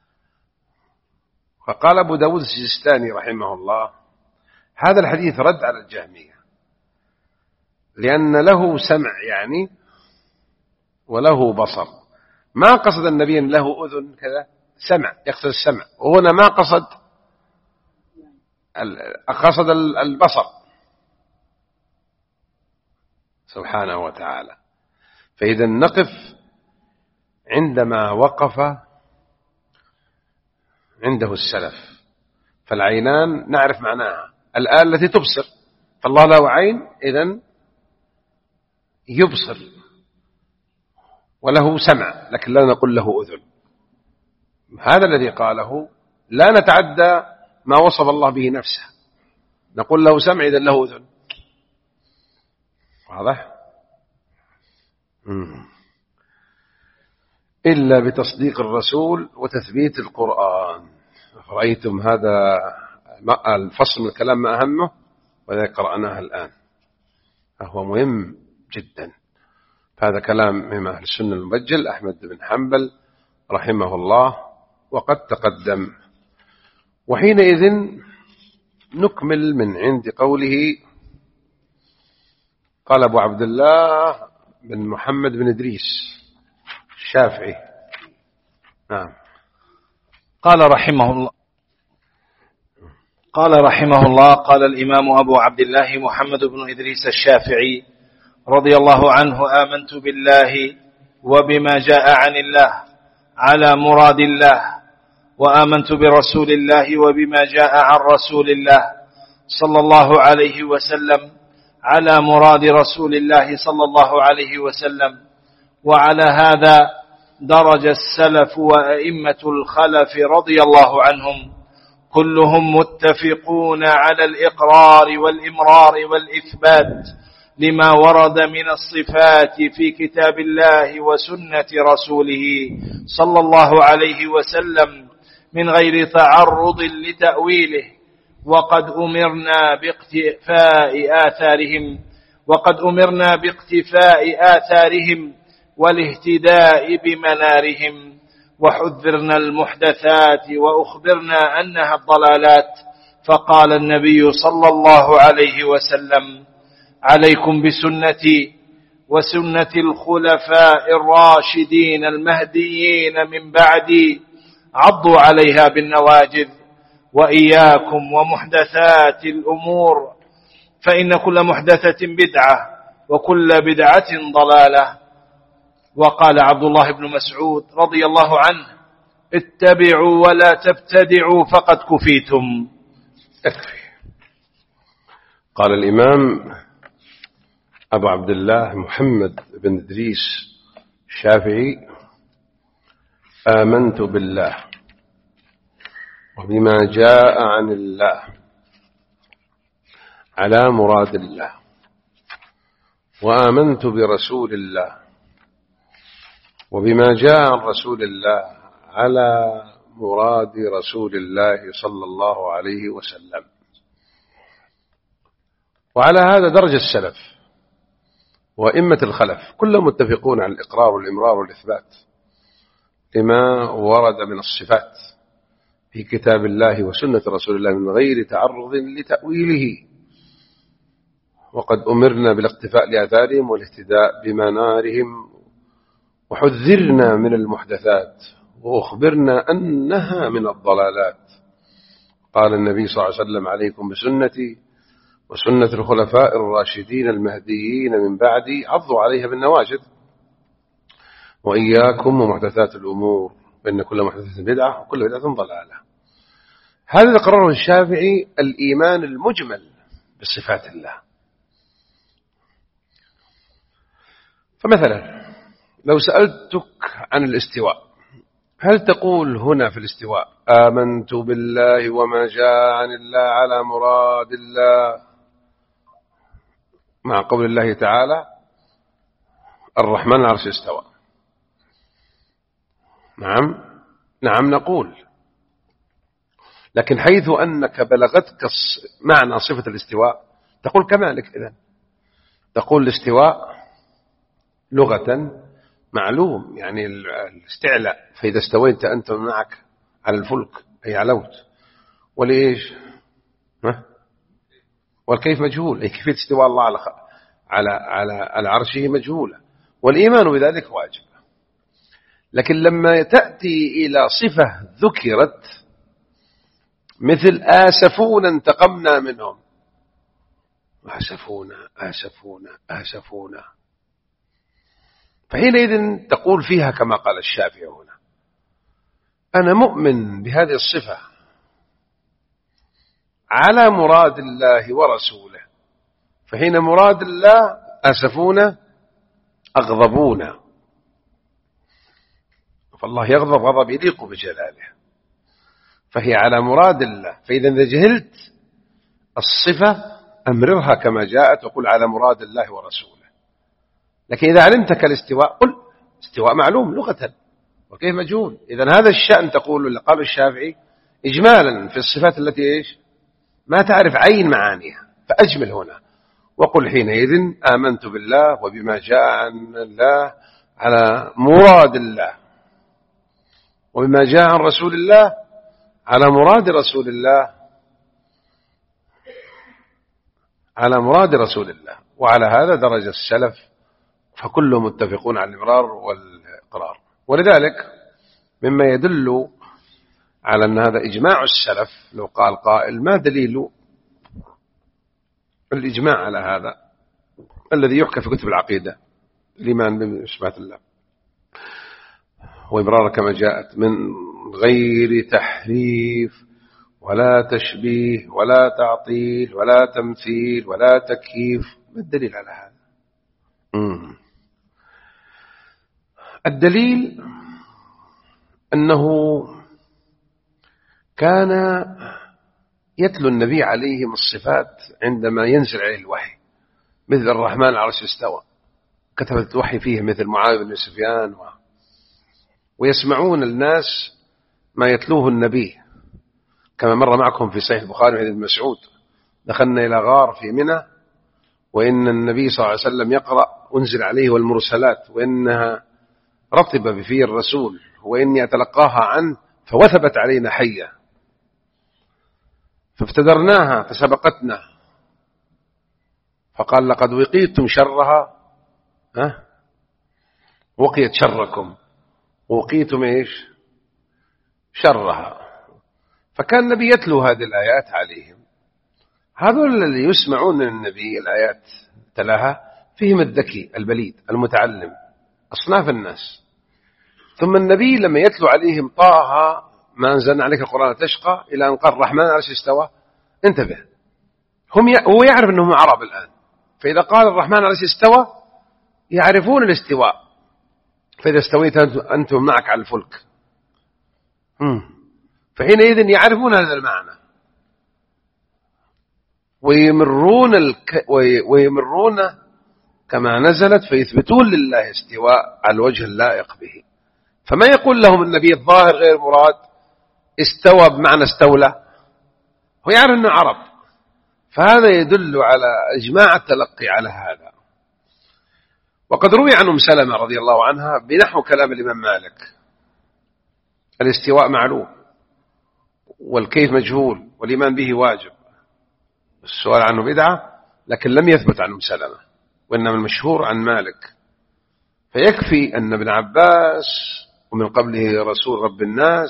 فقال أبو داود السجستاني رحمه الله: هذا الحديث رد على الجهمية، لأن له سمع يعني وله بصر. ما قصد النبي أن له أذن كذا، سمع، يقصد السمع، وهنا ما قصد قصد البصر سبحانه وتعالى. فإذا نقف عندما وقف عنده السلف. فالعينان نعرف معناها، الآن التي تبصر، فالله له عين إذن يبصر، وله سمع، لكن لا نقول له أذن. هذا الذي قاله، لا نتعدى ما وصف الله به نفسه، نقول له سمع إذن له أذن. واضح؟ إلا بتصديق الرسول وتثبيت القرآن. رأيتم هذا الفصل من الكلام ما أهمه، وذلك قرأناها الآن، فهو مهم جدا. هذا كلام من أهل السنة المبجل أحمد بن حنبل رحمه الله، وقد تقدم. وحينئذ نكمل من عند قوله: قال أبو عبد الله بن محمد بن إدريس الشافعي. نعم. قال رحمه الله قال رحمه الله قال الإمام أبو عبد الله محمد بن إدريس الشافعي رضي الله عنه: آمنت بالله وبما جاء عن الله على مراد الله، وآمنت برسول الله وبما جاء عن رسول الله صلى الله عليه وسلم على مراد رسول الله صلى الله عليه وسلم. وعلى هذا درج السلف وأئمة الخلف رضي الله عنهم كلهم متفقون على الإقرار والإمرار والإثبات لما ورد من الصفات في كتاب الله وسنة رسوله صلى الله عليه وسلم من غير تعرض لتأويله. وقد أمرنا باقتفاء آثارهم وقد أمرنا باقتفاء آثارهم والاهتداء بمنارهم، وحذرنا المحدثات وأخبرنا أنها الضلالات. فقال النبي صلى الله عليه وسلم: عليكم بسنتي وسنة الخلفاء الراشدين المهديين من بعدي، عضوا عليها بالنواجذ، وإياكم ومحدثات الأمور، فإن كل محدثة بدعة وكل بدعة ضلالة. وقال عبد الله بن مسعود رضي الله عنه: اتبعوا ولا تبتدعوا فقد كفيتم. أكفي. قال الإمام أبو عبد الله محمد بن إدريس الشافعي: آمنت بالله وبما جاء عن الله على مراد الله، وآمنت برسول الله وبما جاء عن رسول الله على مراد رسول الله صلى الله عليه وسلم. وعلى هذا درج السلف وإمة الخلف كلهم متفقون على الإقرار والإمرار والإثبات لما ورد من الصفات في كتاب الله وسنة رسول الله من غير تعرض لتأويله. وقد أمرنا بالاقتفاء لآثارهم والاهتداء بمنارهم، وحذرنا من المحدثات وأخبرنا أنها من الضلالات. قال النبي صلى الله عليه وسلم: عليكم بسنتي وسنة الخلفاء الراشدين المهديين من بعدي، عضوا عليها بالنواجذ، وإياكم ومحدثات الأمور، فإن كل محدثة بدعة وكل بدعة ضلالة. هذا قرره الشافعي الإيمان المجمل بصفات الله. فمثلا لو سألتك عن الاستواء، هل تقول هنا في الاستواء: آمنت بالله وما جاء عن الله على مراد الله، مع قول الله تعالى: الرحمن على العرش استوى؟ نعم نعم نقول. لكن حيث أنك بلغتك معنى صفة الاستواء تقول كذلك. إذن تقول الاستواء لغة معلوم، يعني الاستعلاء، فإذا استويت أنت معك على الفلك أي علوت. وليش؟ ها؟ والكيف مجهول، أي كيفية استواء الله على على على عرشه مجهولة، والإيمان بذلك واجب. لكن لما تأتي إلى صفة ذكرت مثل آسفون انتقمنا منهم، آسفون آسفون آسفون، فحينئذ تقول فيها كما قال الشافعي هنا: أنا مؤمن بهذه الصفة على مراد الله ورسوله. فحين مراد الله آسفون أغضبون، فالله يغضب غضب يليق بجلاله، فهي على مراد الله. فإذا إذا جهلت الصفة أمررها كما جاءت وقل على مراد الله ورسوله. لكن إذا علمتك الاستواء قل استواء معلوم لغة وكيف مجهول. إذا هذا الشأن تقول اللي قال الشافعي إجمالا في الصفات التي إيش ما تعرف عين معانيها، فأجمل هنا وقل حينئذ: آمنت بالله وبما جاء عن الله على مراد الله، وبما جاء عن رسول الله على مراد رسول الله على مراد رسول الله. وعلى هذا درج السلف، فكلهم متفقون على الإمرار والإقرار. ولذلك مما يدل على أن هذا إجماع السلف، لو قال قائل: ما دليل الإجماع على هذا الذي يحكى في كتب العقيدة، الإيمان بصفات الله وإمرار كما جاءت من غير تحريف ولا تشبيه ولا تعطيل ولا تمثيل ولا تكييف. ما الدليل على هذا؟ مم. الدليل أنه كان يتلو النبي عليهم الصفات عندما ينزل عليه الوحي، مثل الرحمن على العرش استوى، كتبت الوحي فيه مثل معاذ بن سفيان و... ويسمعون الناس ما يتلوه النبي، كما مر معكم في صحيح البخاري عن ابن مسعود: دخلنا إلى غار في منى وإن النبي صلى الله عليه وسلم يقرأ أنزل عليه والمرسلات وإنها رطب بفي الرسول وإني أتلقاها عنه فوثبت علينا حية فافتدرناها فسبقتنا، فقال: لقد وقيتم شرها، ها وقيت شركم، وقيتم إيش شرها. فكان النبي يتلو هذه الآيات عليهم. هذول اللي يسمعون من النبي الآيات تلاها فيهم الذكي البليد المتعلم، أصناف الناس. ثم النبي لما يتلو عليهم طه ما أنزلنا عليك القرآن تشقى إلى أن قال الرحمن على العرش استوى، انتبه، هم ي... هو يعرف أنهم عرب الآن، فإذا قال الرحمن على العرش استوى يعرفون الاستواء، فإذا استويت أنتم معك على الفلك، فحينئذ يعرفون هذا المعنى ويمرون, الك... ويمرون كما نزلت فيثبتون لله استواء على الوجه اللائق به. فما يقول لهم النبي الظاهر غير مراد استوى بمعنى استولى، هو يعرف أنه عرب، فهذا يدل على إجماع التلقي على هذا. وقد روي عن أم سلمة رضي الله عنها بنحو كلام الإمام مالك: الاستواء معلوم والكيف مجهول والإيمان به واجب، السؤال عنه بدعة، لكن لم يثبت عن أم سلمة، وإنما المشهور عن مالك. فيكفي أن ابن عباس ومن قبله رسول رب الناس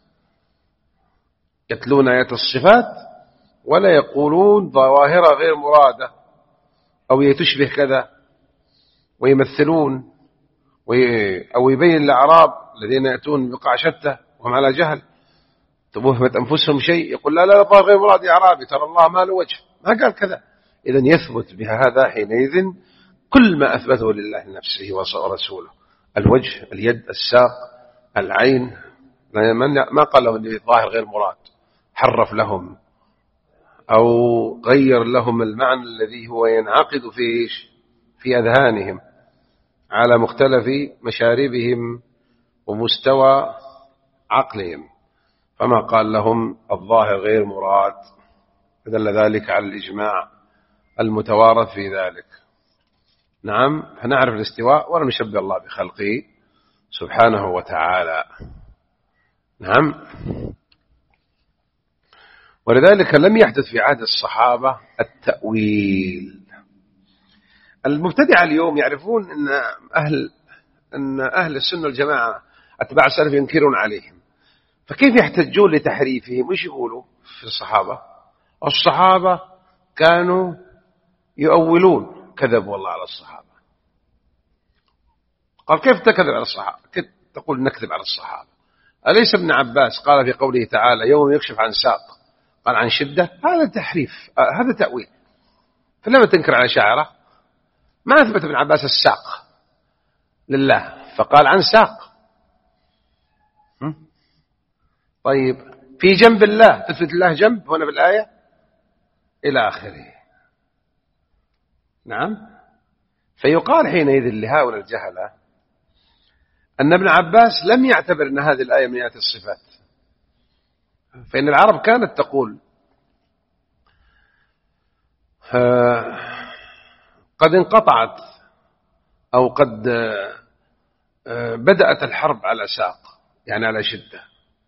يتلون آيات الصفات ولا يقولون ظواهر غير مرادة أو يتشبه كذا ويمثلون أو يبين الأعراب الذين يأتون بقاع شتى وهم على جهل تبهمت أنفسهم شيء، يقول: لا لا ظاهر غير مراد يا أعرابي، ترى الله ما له وجه، ما قال كذا. إذن يثبت بهذا حينئذ كل ما أثبته لله نفسه ورسوله: الوجه، اليد، الساق، العين. ما قال لهم أن الظاهر غير مراد، حرف لهم أو غير لهم المعنى الذي هو ينعقد في في أذهانهم على مختلف مشاربهم ومستوى عقلهم، فما قال لهم الظاهر غير مراد. فدل ذلك على الإجماع المتوارث في ذلك. نعم، فنعرف الاستواء ولا نشبه الله بخلقه سبحانه وتعالى. نعم، ولذلك لم يحدث في عهد الصحابة التأويل. المبتدع اليوم يعرفون أن أهل, أن أهل السنة والجماعة أتباع السلف ينكرون عليهم، فكيف يحتجون لتحريفهم؟ وش يقولوا في الصحابة؟ الصحابة كانوا يؤولون، كذبوا الله على الصحابة. قال: كيف تكذب على الصحابة؟ كيف تقول نكذب على الصحابة؟ أليس ابن عباس قال في قوله تعالى: يوم يكشف عن ساق، قال عن شدة؟ هذا تحريف، هذا تأويل. فلما تنكر على شاعرة ما أثبت ابن عباس الساق لله، فقال عن ساق. طيب، في جنب الله تثبت الله جنب هنا بالآية إلى آخره. نعم، فيقال حينئذ لهؤلاء الجهلة أن ابن عباس لم يعتبر أن هذه الآية من آيات الصفات، فإن العرب كانت تقول: قد انقطعت أو قد بدأت الحرب على ساق، يعني على شدة.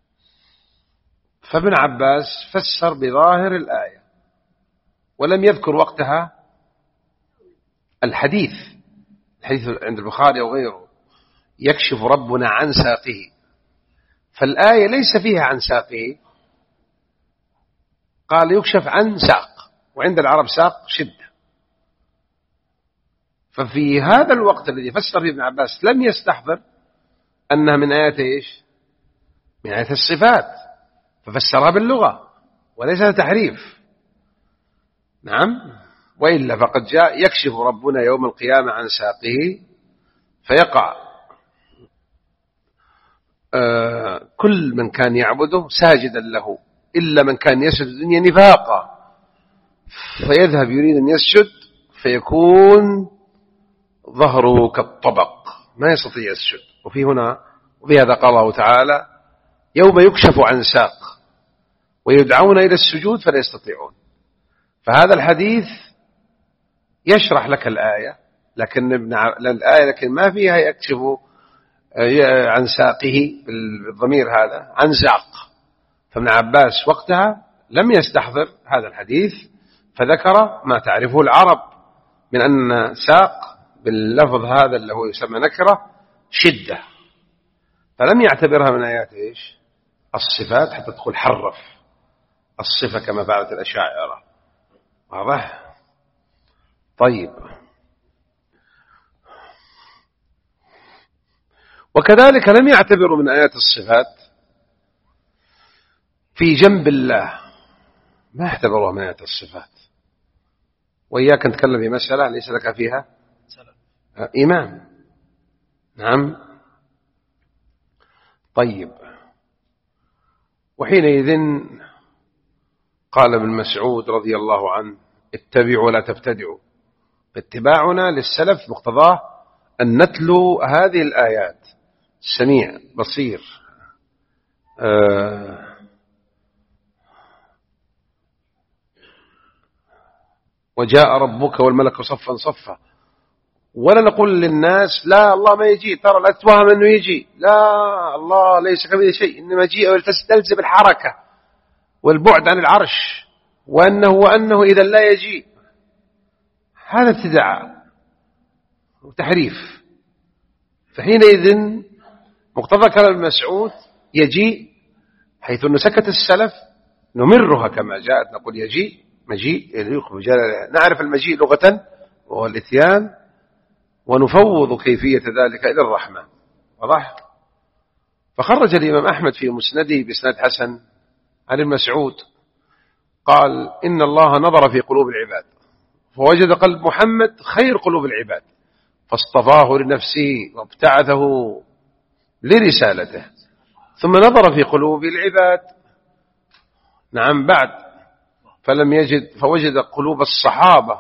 فابن عباس فسر بظاهر الآية ولم يذكر وقتها الحديث الحديث عند البخاري أو غيره: يكشف ربنا عن ساقه، فالآية ليس فيها عن ساقه، قال يكشف عن ساق، وعند العرب ساق شدة. ففي هذا الوقت الذي فسر فيه ابن عباس لم يستحضر أنها من آيات إيش من آية الصفات ففسرها باللغة وليس تحريف. نعم، وإلا فقد جاء يكشف ربنا يوم القيامة عن ساقه فيقع آه كل من كان يعبده ساجدا له إلا من كان يسجد الدنيا نفاقا، فيذهب يريد أن يسجد فيكون ظهره كالطبق ما يستطيع يسجد. وفي هنا وفي هذا قال الله تعالى يوم يكشف عن ساق ويدعون إلى السجود فلا يستطيعون. فهذا الحديث يشرح لك الآية، لكن الآية لكن ما فيها يكشف عن ساقه بالضمير هذا عن ساق. فابن عباس وقتها لم يستحضر هذا الحديث فذكر ما تعرفه العرب من أن ساق باللفظ هذا اللي هو يسمى نكرة شدة، فلم يعتبرها من آيات إيش الصفات حتى تدخل حرف الصفة كما فعلت الأشاعرة. واضح؟ طيب، وكذلك لم يعتبروا من آيات الصفات في جنب الله، ما اعتبروها من آيات الصفات. وإياك نتكلم في مسألة ليس لك فيها إمام. نعم. طيب، وحينئذ قال ابن مسعود رضي الله عنه اتبعوا ولا تبتدعوا. اتباعنا للسلف مقتضاه أن نتلو هذه الآيات سميع بصير. آه وجاء ربك والملك صفا صفا، ولا نقول للناس لا الله ما يجي، ترى لا تتوهم أنه يجي، لا الله ليس كمثله شيء، إنما جيء وتستلزم الحركة والبعد عن العرش، وأنه وأنه إذا لا يجي. هذا ابتداع وتحريف. فحينئذ مقتضى كلام المسعود يجي، حيث أنه سكت السلف نمرها كما جاءت، نقول يجي مجيء يليق بجلاله، نعرف المجيء لغة وهو الإتيان، ونفوض كيفية ذلك إلى الرحمن. واضح؟ فخرج الإمام أحمد في مسنده بإسناد حسن عن المسعود قال إن الله نظر في قلوب العباد فوجد قلب محمد خير قلوب العباد فاصطفاه لنفسه وابتعثه لرسالته، ثم نظر في قلوب العباد نعم بعد فلم يجد فوجد قلوب الصحابة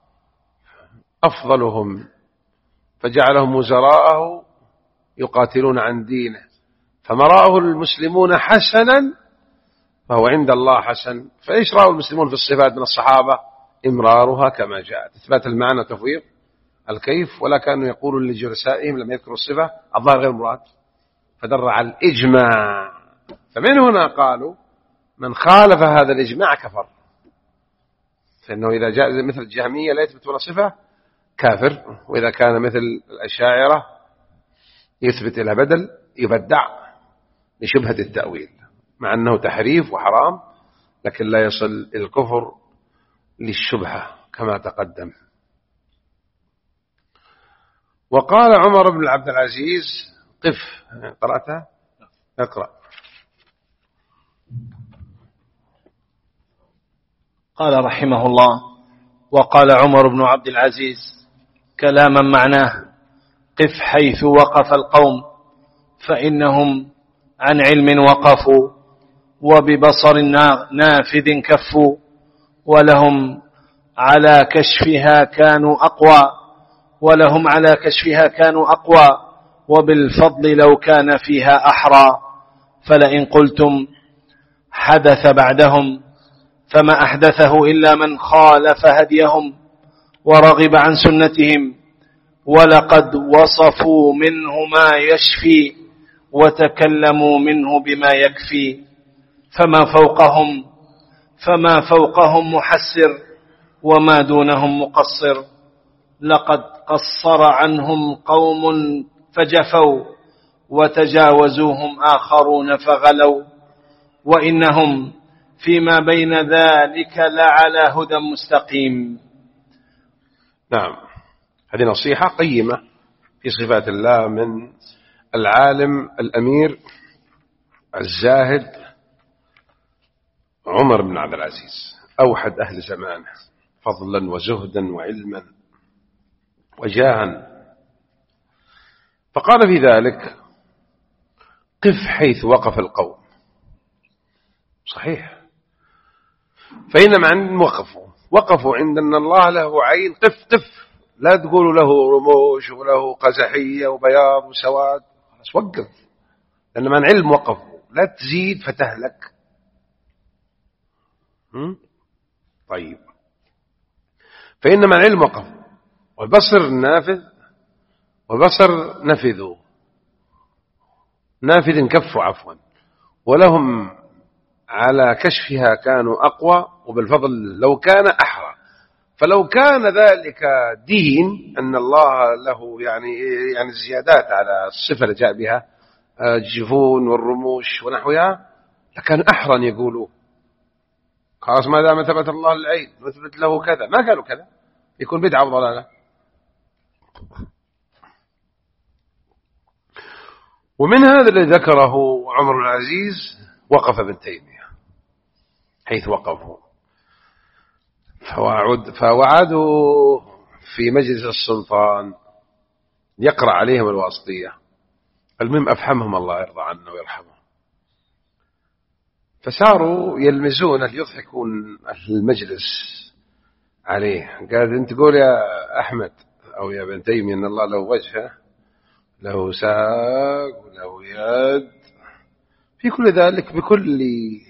أفضلهم فجعلهم وزراءه يقاتلون عن دينه، فما رآه المسلمون حسنا فهو عند الله حسن. فإيش رأوا المسلمون في الصفات من الصحابة؟ إمرارها كما جاءت، إثبات المعنى تفويض الكيف، ولا كانوا يقولوا لجلسائهم لم يذكروا الصفة الظاهر غير مراد، فدر على الإجماع. فمن هنا قالوا من خالف هذا الإجماع كفر، فإنه إذا جاء مثل الجهمية لا يثبت ولا صفة كافر، وإذا كان مثل الأشاعرة يثبت إلى بدل يبدع لشبهة التأويل، مع أنه تحريف وحرام لكن لا يصل إلى الكفر للشبهة كما تقدم. وقال عمر بن عبد العزيز قف. قرأتها؟ اقرأ. قال رحمه الله وقال عمر بن عبد العزيز كلاما معناه قف حيث وقف القوم فإنهم عن علم وقفوا وببصر نافذ كفوا ولهم على كشفها كانوا أقوى ولهم على كشفها كانوا أقوى وبالفضل لو كان فيها أحرى. فلئن قلتم حدث بعدهم فما أحدثه إلا من خالف هديهم ورغب عن سنتهم ولقد وصفوا منه ما يشفي وتكلموا منه بما يكفي فما فوقهم فما فوقهم محسر وما دونهم مقصر. لقد قصر عنهم قوم فجفوا وتجاوزوهم آخرون فغلوا وإنهم فيما بين ذلك لعلى هدى مستقيم. نعم، هذه نصيحة قيمة في صفات الله من العالم الأمير الزاهد عمر بن عبد العزيز أوحد أهل زمانه فضلا وزهدا وعلما وجاها، فقال في ذلك: قف حيث وقف القوم. صحيح، فإنما عند وقفوا وقفوا عند أن الله له عين. قف قف، لا تقولوا له رموش وله قزحية وبياض وسواد، خلاص وقف، لأن من علم وقفوا، لا تزيد فتهلك. طيب، فإنما العلم وقف، والبصر نافذ، والبصر نفذوا نافذ كفوا عفوا، ولهم على كشفها كانوا أقوى، وبالفضل لو كان أحرى. فلو كان ذلك دين أن الله له يعني يعني الزيادات على الصفة اللي جاء بها الجفون والرموش ونحوها، لكان أحرى أن يقولوا خلاص ما دام ثبت الله العين نثبت له كذا. ما قالوا كذا، يكون بدعة وضلالة. ومن هذا الذي ذكره عمر بن العزيز وقف ابن تيمية حيث وقفوا، فوعد فوعدوا في مجلس السلطان يقرأ عليهم الواسطية. المهم أفهمهم الله يرضى عنه ويرحمه. فصاروا يلمزون يضحكون المجلس عليه. قال: أنت تقول يا أحمد أو يا ابن تيمية أن الله له وجهه، له ساق وله يد، في كل ذلك بكل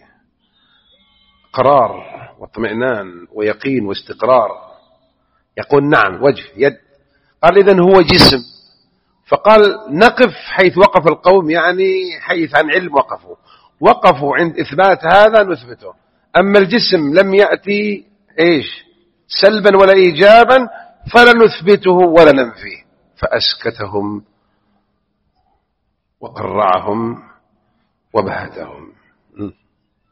قرار واطمئنان ويقين واستقرار يقول: نعم وجه يد. قال: إذن هو جسم. فقال: نقف حيث وقف القوم، يعني حيث عن علم وقفوا وقفوا عند إثبات هذا نثبته. أما الجسم لم يأتي إيش سلبا ولا إيجابا فلا نثبته ولا ننفيه. فأسكتهم وقرعهم وبهتهم.